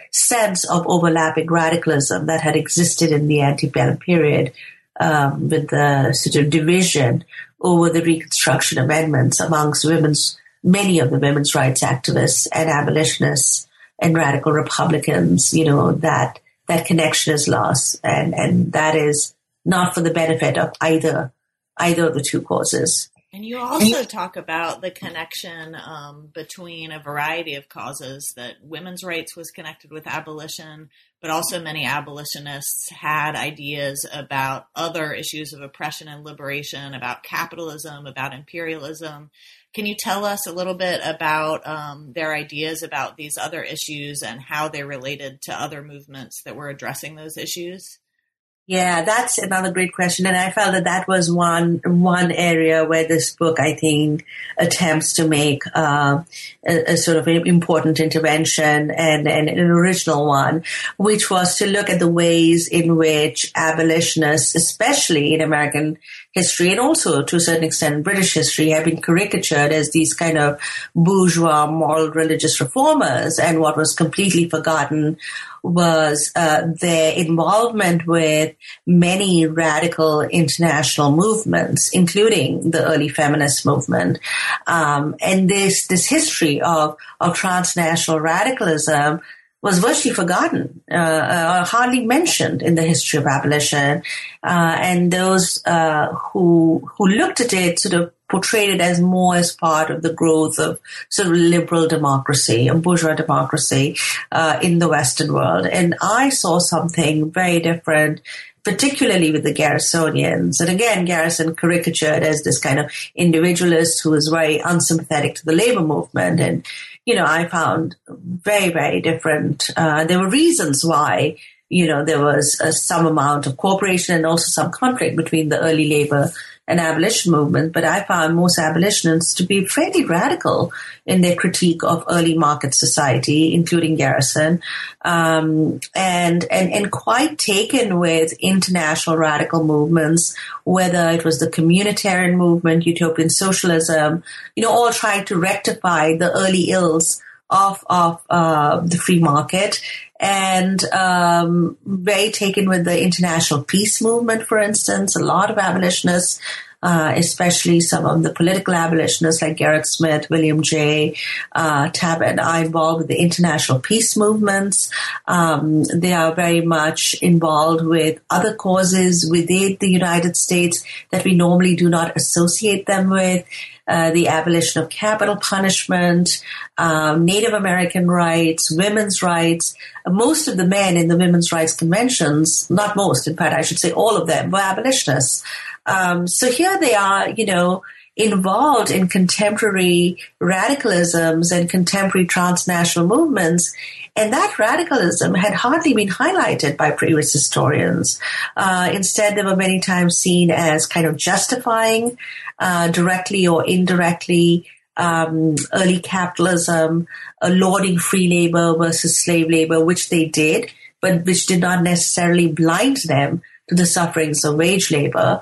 Speaker 3: sense of overlapping radicalism that had existed in the antebellum period, with the sort of division over the Reconstruction amendments amongst many of the women's rights activists and abolitionists and radical Republicans, that connection is lost. And that is not for the benefit of either of the two causes.
Speaker 2: And you also talk about the connection between a variety of causes, that women's rights was connected with abolition, but also many abolitionists had ideas about other issues of oppression and liberation, about capitalism, about imperialism. Can you tell us a little bit about their ideas about these other issues and how they related to other movements that were addressing those issues?
Speaker 3: Yeah, that's another great question. And I felt that was one area where this book, I think, attempts to make a sort of important intervention and an original one, which was to look at the ways in which abolitionists, especially in American history and also to a certain extent British history, have been caricatured as these kind of bourgeois moral religious reformers. And what was completely forgotten was their involvement with many radical international movements, including the early feminist movement. And this history of transnational radicalism was virtually forgotten, hardly mentioned in the history of abolition. And those who looked at it sort of portrayed it as more as part of the growth of sort of liberal democracy and bourgeois democracy in the Western world. And I saw something very different, particularly with the Garrisonians. And again, Garrison caricatured as this kind of individualist who was very unsympathetic to the labor movement. And, I found very, very different. There were reasons why, there was some amount of cooperation and also some conflict between the early labor and abolition movement, but I found most abolitionists to be fairly radical in their critique of early market society, including Garrison, and quite taken with international radical movements, whether it was the communitarian movement, utopian socialism, all trying to rectify the early ills of the free market, and very taken with the international peace movement, for instance. A lot of abolitionists, especially some of the political abolitionists like Gerrit Smith, William J. Tabat, are involved with the international peace movements. They are very much involved with other causes within the United States that we normally do not associate them with. The abolition of capital punishment, Native American rights, women's rights. Most of the men in the women's rights conventions, not most, in fact, I should say all of them, were abolitionists. So here they are, involved in contemporary radicalisms and contemporary transnational movements. And that radicalism had hardly been highlighted by previous historians. Instead, they were many times seen as kind of justifying, directly or indirectly, early capitalism, lauding free labor versus slave labor, which they did, but which did not necessarily blind them to the sufferings of wage labor.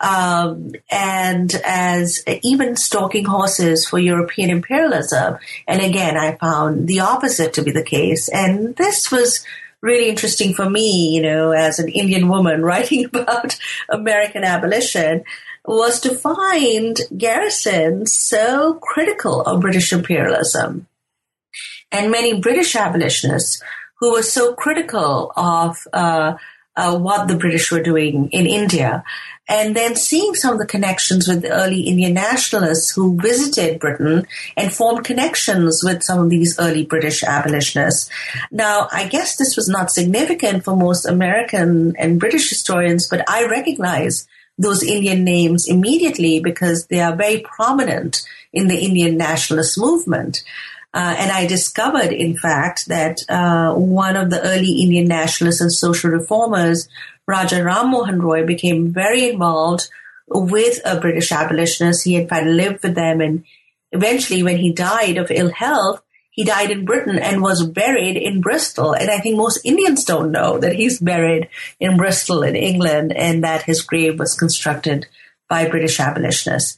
Speaker 3: And as even stalking horses for European imperialism. And again, I found the opposite to be the case. And this was really interesting for me, as an Indian woman writing about American abolition, was to find Garrison so critical of British imperialism. And many British abolitionists who were so critical of what the British were doing in India. And then seeing some of the connections with the early Indian nationalists who visited Britain and formed connections with some of these early British abolitionists. Now, I guess this was not significant for most American and British historians, but I recognize those Indian names immediately because they are very prominent in the Indian nationalist movement. And I discovered, in fact, that one of the early Indian nationalists and social reformers, Raja Ram Mohan Roy, became very involved with a British abolitionist. He had lived with them, and eventually when he died of ill health, he died in Britain and was buried in Bristol. And I think most Indians don't know that he's buried in Bristol in England and that his grave was constructed by British abolitionists.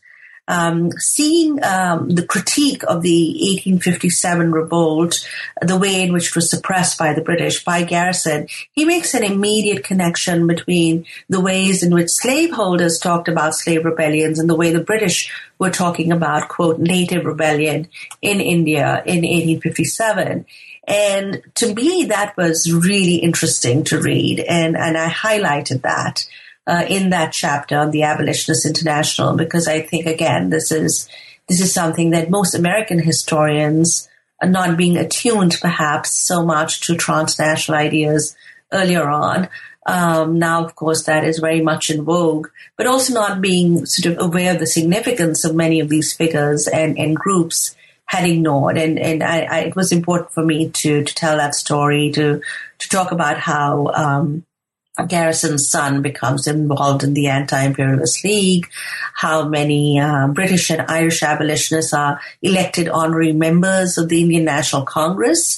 Speaker 3: seeing the critique of the 1857 revolt, the way in which it was suppressed by the British, by Garrison, he makes an immediate connection between the ways in which slaveholders talked about slave rebellions and the way the British were talking about, quote, native rebellion in India in 1857. And to me, that was really interesting to read. And I highlighted that in that chapter on the Abolitionists International, because I think, again, this is something that most American historians are not being attuned perhaps so much to transnational ideas earlier on. Now, of course, that is very much in vogue, but also not being sort of aware of the significance of many of these figures and groups had ignored. And it was important for me to tell that story, to talk about how Garrison's son becomes involved in the Anti-Imperialist League, how many British and Irish abolitionists are elected honorary members of the Indian National Congress.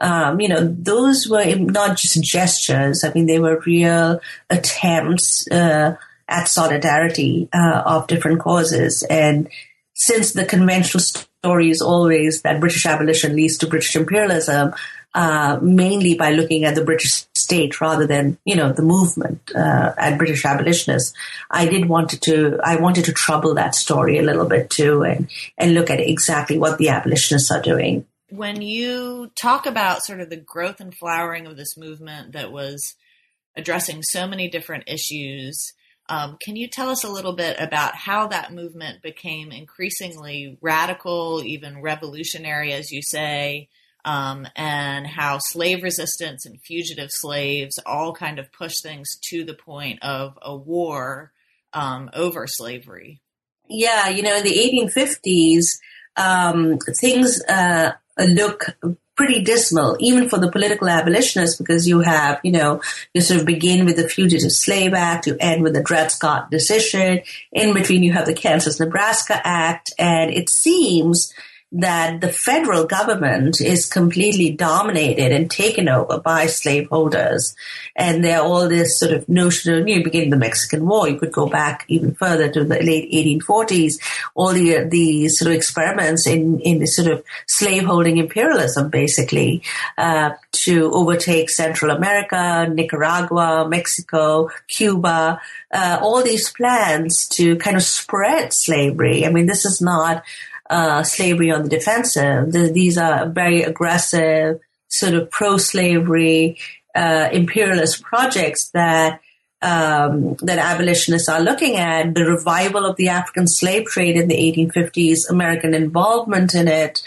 Speaker 3: Those were not just gestures. I mean, they were real attempts at solidarity of different causes. And since the conventional story is always that British abolition leads to British imperialism, mainly by looking at the British state rather than, the movement at British abolitionists, I wanted to trouble that story a little bit too and look at exactly what the abolitionists are doing.
Speaker 2: When you talk about sort of the growth and flowering of this movement that was addressing so many different issues, can you tell us a little bit about how that movement became increasingly radical, even revolutionary, as you say, and how slave resistance and fugitive slaves all kind of push things to the point of a war over slavery? Yeah, in the 1850s, things look pretty dismal, even for the political abolitionists, because you have, you sort of begin with the Fugitive Slave Act, you end with the Dred Scott decision. In between, you have the Kansas-Nebraska Act, and it seems that the federal government is completely dominated and taken over by slaveholders. And there are all this sort of notion of, beginning the Mexican War, you could go back even further to the late 1840s, all the sort of experiments in the sort of slaveholding imperialism, basically, to overtake Central America, Nicaragua, Mexico, Cuba, all these plans to kind of spread slavery. I mean, this is not slavery on the defensive. These are very aggressive, sort of pro-slavery, imperialist projects that abolitionists are looking at. The revival of the African slave trade in the 1850s, American involvement in it,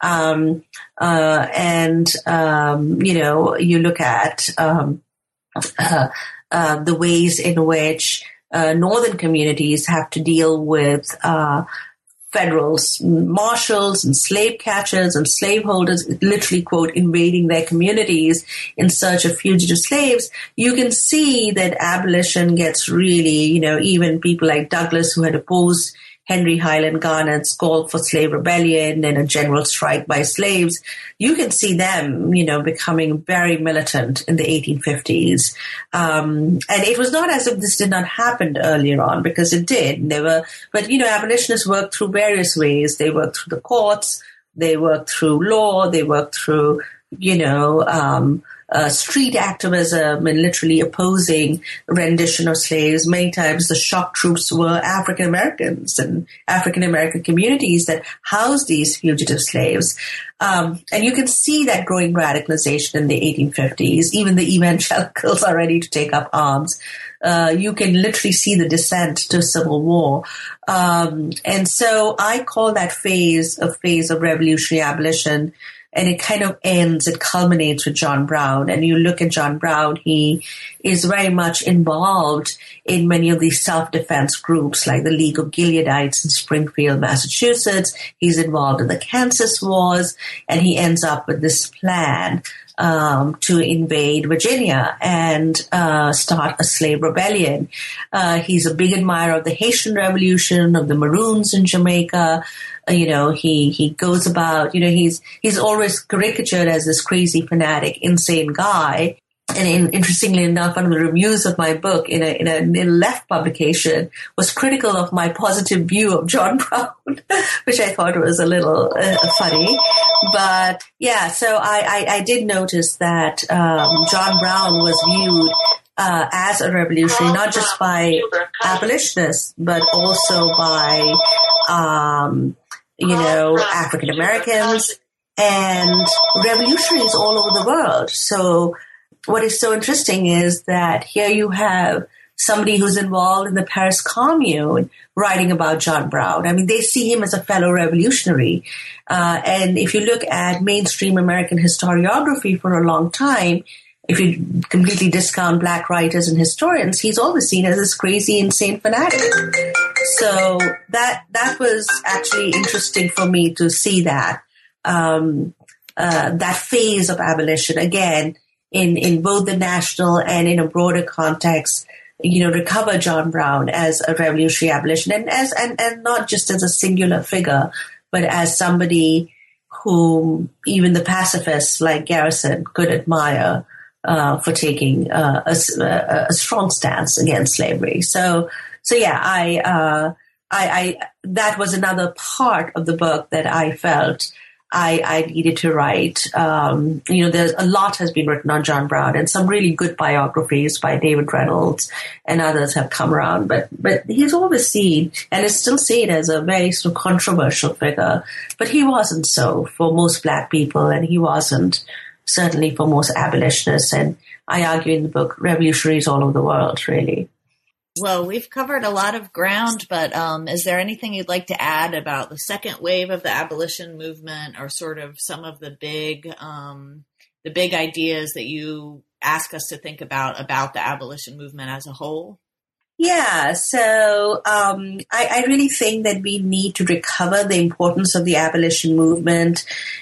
Speaker 2: you look at the ways in which northern communities have to deal with federal marshals and slave catchers and slaveholders, literally, quote, invading their communities in search of fugitive slaves. You can see that abolition gets really, even people like Douglass, who had opposed Henry Highland Garnett's call for slave rebellion and a general strike by slaves, you can see them, becoming very militant in the 1850s. And it was not as if this did not happen earlier on, because it did. But abolitionists worked through various ways. They worked through the courts, they worked through law, they worked through, street activism and literally opposing rendition of slaves. Many times the shock troops were African Americans and African American communities that housed these fugitive slaves. And you can see that growing radicalization in the 1850s. Even the evangelicals are ready to take up arms. You can literally see the descent to civil war. And so I call that phase a phase of revolutionary abolition. And it kind of it culminates with John Brown. And you look at John Brown, he is very much involved in many of these self-defense groups like the League of Gileadites in Springfield, Massachusetts. He's involved in the Kansas Wars, and he ends up with this plan to invade Virginia and start a slave rebellion. He's a big admirer of the Haitian Revolution, of the Maroons in Jamaica. He goes about, he's always caricatured as this crazy fanatic, insane guy.
Speaker 3: interestingly enough, one of the reviews of my book in a left publication was critical of my positive view of John Brown, which I thought was a little funny. But yeah, so I did notice that John Brown was viewed as a revolutionary, not just by abolitionists, but also by African Americans and revolutionaries all over the world. So what is so interesting is that here you have somebody who's involved in the Paris Commune writing about John Brown. I mean, they see him as a fellow revolutionary. And if you look at mainstream American historiography for a long time, if you completely discount Black writers and historians, he's always seen as this crazy, insane fanatic. So that was actually interesting for me to see that. That phase of abolition, again, in both the national and in a broader context, recover John Brown as a revolutionary abolitionist and not just as a singular figure, but as somebody whom even the pacifists like Garrison could admire for taking a strong stance against slavery. So yeah, I that was another part of the book that I felt I needed to write. There's a lot has been written on John Brown, and some really good biographies by David Reynolds and others have come around. But he's always seen and is still seen as a very sort of controversial figure. But he wasn't so for most Black people, and he wasn't certainly for most abolitionists. And I argue in the book, revolutionaries all over the world, really.
Speaker 2: Well, we've covered a lot of ground, but is there anything you'd like to add about the second wave of the abolition movement, or sort of some of the big ideas that you ask us to think about the abolition movement as a whole?
Speaker 3: Yeah, so I really think that we need to recover the importance of the abolition movement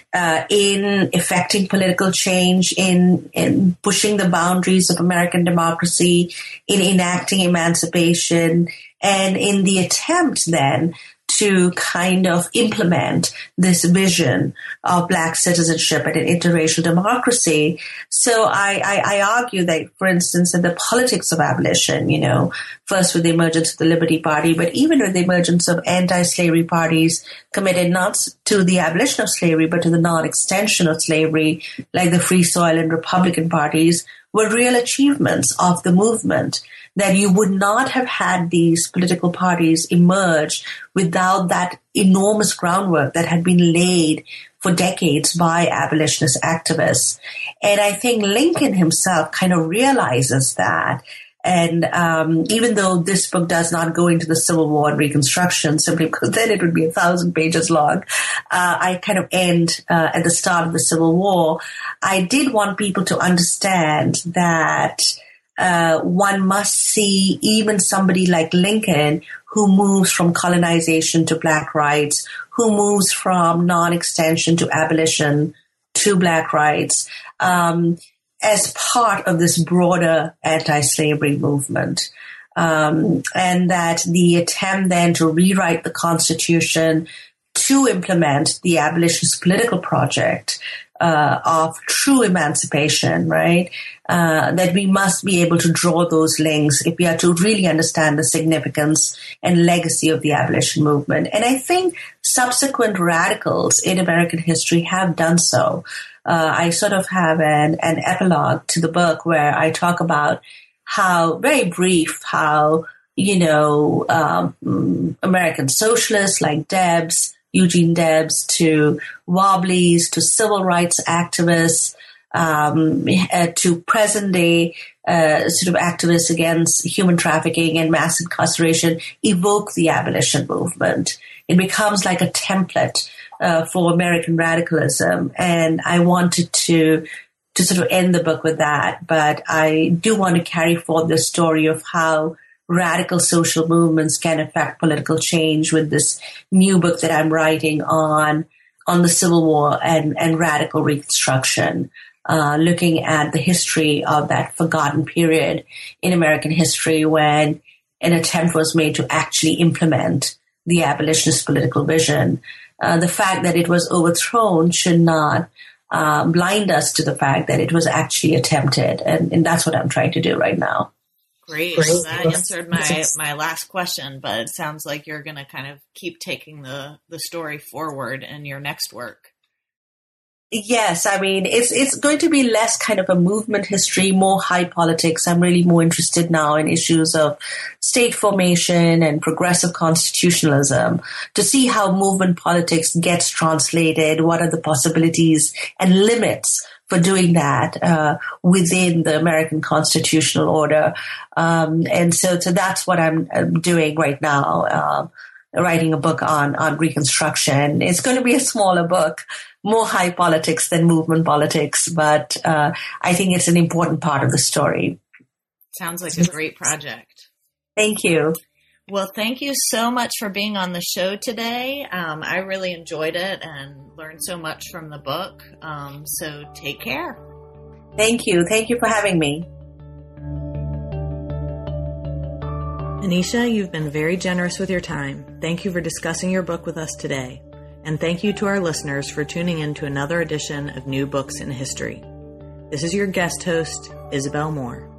Speaker 3: in effecting political change, in pushing the boundaries of American democracy, in enacting emancipation, and in the attempt then to kind of implement this vision of Black citizenship and an interracial democracy. So I argue that, for instance, in the politics of abolition, first with the emergence of the Liberty Party, but even with the emergence of anti-slavery parties committed not to the abolition of slavery, but to the non-extension of slavery, like the Free Soil and Republican parties, were real achievements of the movement, that you would not have had these political parties emerge without that enormous groundwork that had been laid for decades by abolitionist activists. And I think Lincoln himself kind of realizes that. And even though this book does not go into the Civil War and Reconstruction, simply because then it would be 1,000 pages long, I kind of end at the start of the Civil War. I did want people to understand that one must see even somebody like Lincoln, who moves from colonization to Black rights, who moves from non-extension to abolition to Black rights, as part of this broader anti-slavery movement. And that the attempt then to rewrite the Constitution to implement the abolitionist political project of true emancipation, right? That we must be able to draw those links if we are to really understand the significance and legacy of the abolition movement. And I think subsequent radicals in American history have done so. I sort of have an epilogue to the book where I talk about how, very brief, how, American socialists like Eugene Debs, to Wobblies, to civil rights activists, to present day sort of activists against human trafficking and mass incarceration, evoke the abolition movement. It becomes like a template for American radicalism. And I wanted to sort of end the book with that. But I do want to carry forward the story of how radical social movements can affect political change with this new book that I'm writing on the Civil War and radical Reconstruction, looking at the history of that forgotten period in American history when an attempt was made to actually implement the abolitionist political vision. The fact that it was overthrown should not blind us to the fact that it was actually attempted. And that's what I'm trying to do right now.
Speaker 2: Great. Well, that answered my last question, but it sounds like you're going to kind of keep taking the story forward in your next work.
Speaker 3: Yes, I mean, it's going to be less kind of a movement history, more high politics. I'm really more interested now in issues of state formation and progressive constitutionalism to see how movement politics gets translated, what are the possibilities and limits for doing that within the American constitutional order. And so that's what I'm doing right now, writing a book on Reconstruction. It's going to be a smaller book, more high politics than movement politics, but I think it's an important part of the story.
Speaker 2: Sounds like a great project.
Speaker 3: Thank you.
Speaker 2: Well, thank you so much for being on the show today. I really enjoyed it and learned so much from the book. So take care.
Speaker 3: Thank you. Thank you for having me.
Speaker 2: Anisha, you've been very generous with your time. Thank you for discussing your book with us today. And thank you to our listeners for tuning in to another edition of New Books in History. This is your guest host, Isabel Moore.